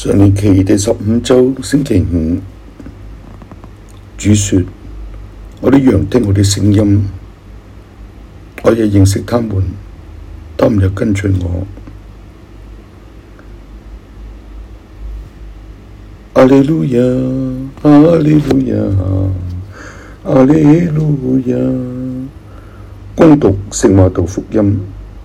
常年期第15週星期五，主說：我的羊聽我的聲音，我也認識他們，他們也跟隨我。阿利路亞，阿利路亞，阿利路亞。恭讀聖馬竇福音。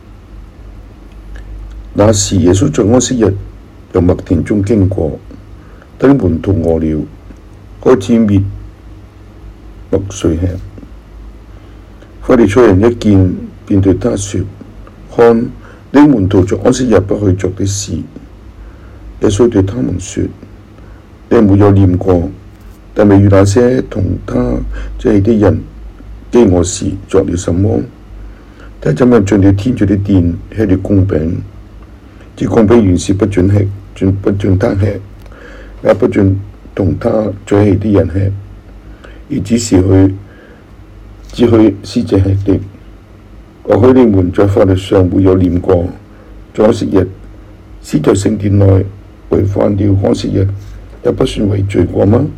那時耶穌在安息日由麥田中經過，他的門徒餓了，開始搣麥穗吃。法利賽人一見，便對他說：看，你門徒在安息日不去做的事。耶穌對他們說：你們沒有念過，但未遇那些同他一起的人饑餓時作了什麼？他怎樣進了天主的殿，吃了供餅。這供餅原是不准他吃，也不准同他在一起的人吃，而只許使者吃的。或許你們在法律上沒有念過，在安息日先在聖殿內違反了安息日，也不算為罪過嗎？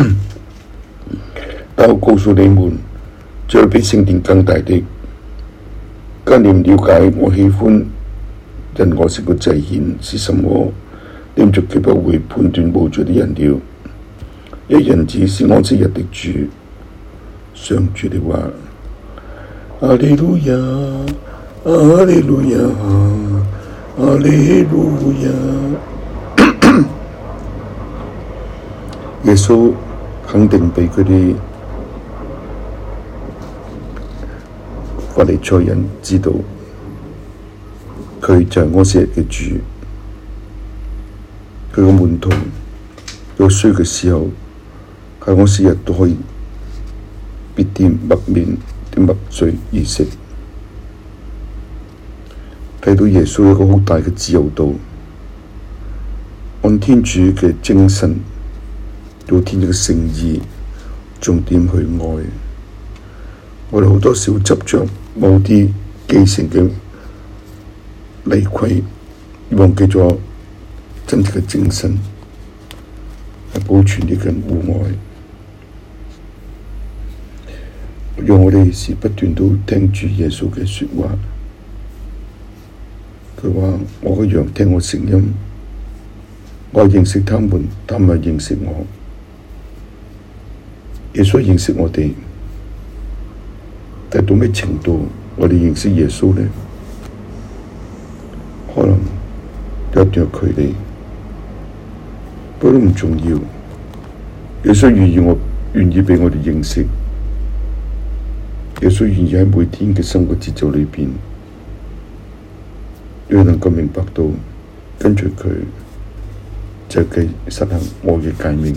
但我告訴你們，這比聖殿更大的。假如你們了解我喜歡人餓食嘅祭獻是什麼，你們就決不會判斷無罪的人了。因為人子是安息日的主。上主的話。阿利路亞，阿利路亞，阿利路亞。耶穌肯定被佢哋法利賽人知道，佢就係安息日嘅主。佢個門徒有需要嘅時候，喺安息日都可以搣啲麥麵、啲麥穗而食。睇到耶穌有一個好大嘅自由度，按天主嘅精神，到天主嘅誠意，重點去愛。我哋好多時會執着某啲既成嘅禮規，忘記咗真正嘅精神，係保存呢份互愛。讓我哋時不斷都聽住耶穌嘅說話。佢話：我嘅羊聽我聲音，我認識他們，他們認識我。耶穌認識我哋，但到咩程度我哋認識耶穌呢？可能有一段距離，不過都唔重要。耶穌願意俾我哋認識。耶穌願意喺每天嘅生活節奏裏邊，讓能夠明白到跟隨佢就係實行愛嘅誡命。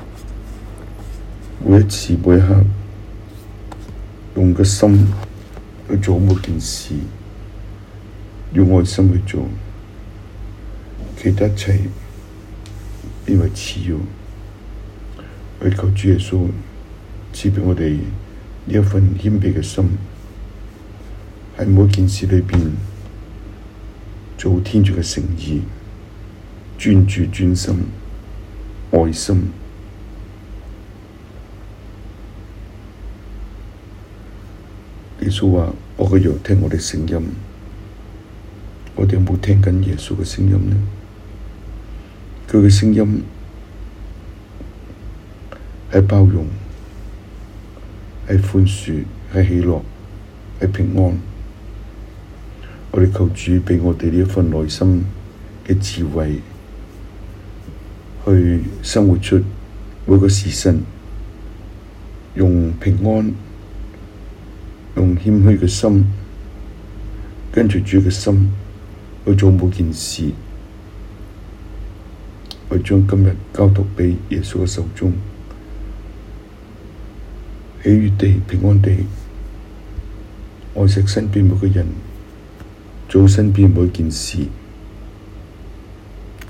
每一次每一刻，用個心去做每件事，用愛心去做，其他一切變為次要。我求主耶穌賜俾我哋呢一份謙卑嘅心，喺每件事裏邊做天主嘅誠意，專注專心，愛心。耶穌話：我嘅羊聽我的聲音。我哋有冇聽緊耶穌嘅聲音呢？佢嘅聲音係包容，係寬恕，係喜樂，係平安。我哋求主畀我哋呢一份內心嘅智慧，去生活出每個時辰，用平安，用謙虛嘅心，跟住主嘅心去做每件事，去將今日交託畀耶穌嘅手中，喜悅地、平安地愛惜身邊每個人，做身邊每件事。